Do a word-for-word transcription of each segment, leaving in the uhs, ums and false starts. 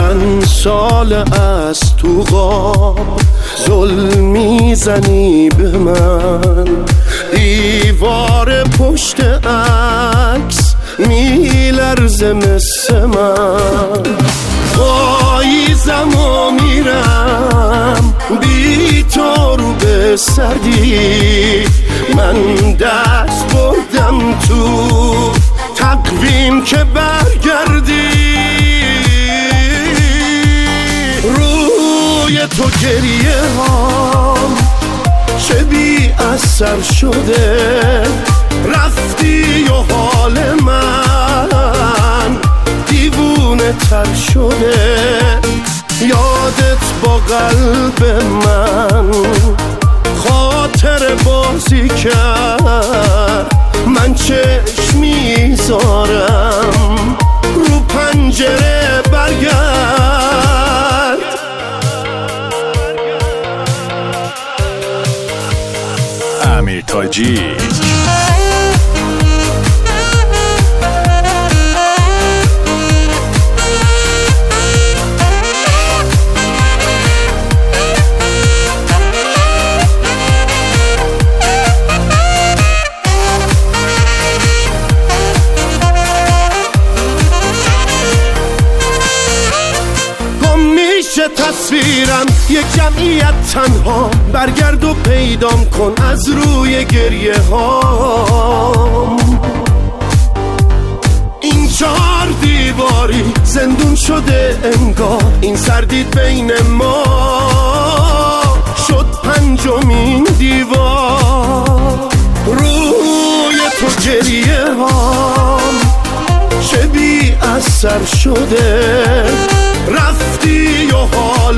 چند سال از تو خواب ظلم میزنی به من، دیوار پشت عکس میلرزه مثل من. پاییزم و میرم بی تو رو به سردی، من دست بردم تو تقویم که برگردی. روی تو گریه هام چه بی اثر شده، رفتی و حال من دیوونه تر شده. یادت با قلب من خاطر بازی کرد، من چشم میذارم رو پنجره برگرد. امیر تاجی تصویرم یک جمعیت تنها، برگرد و پیدام کن از روی گریه ها. این چهار دیواری زندون شده انگار، این سردید بین ما شد پنجمین دیوار. روی تو گریه هام چه بی اثر شده، رفتی و حال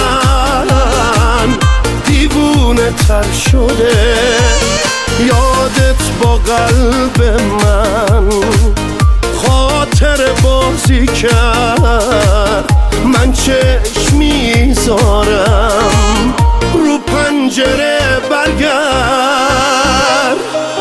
من دیوونه تر شده. یادت با قلب من خاطر بازی کرد، من چشم میذارم رو پنجره برگرد.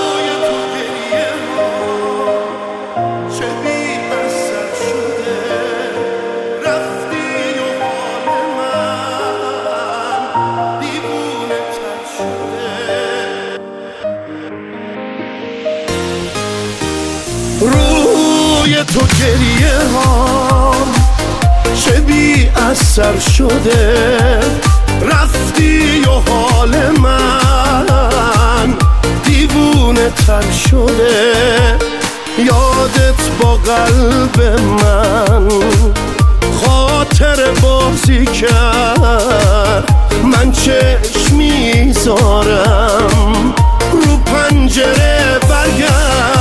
روی تو گریه هام چه بی اثر شده، رفتی و حال من دیوونه تر شده. یادت با قلب من خاطر بازی کرد، من چشم میذارم رو پنجره برگرد.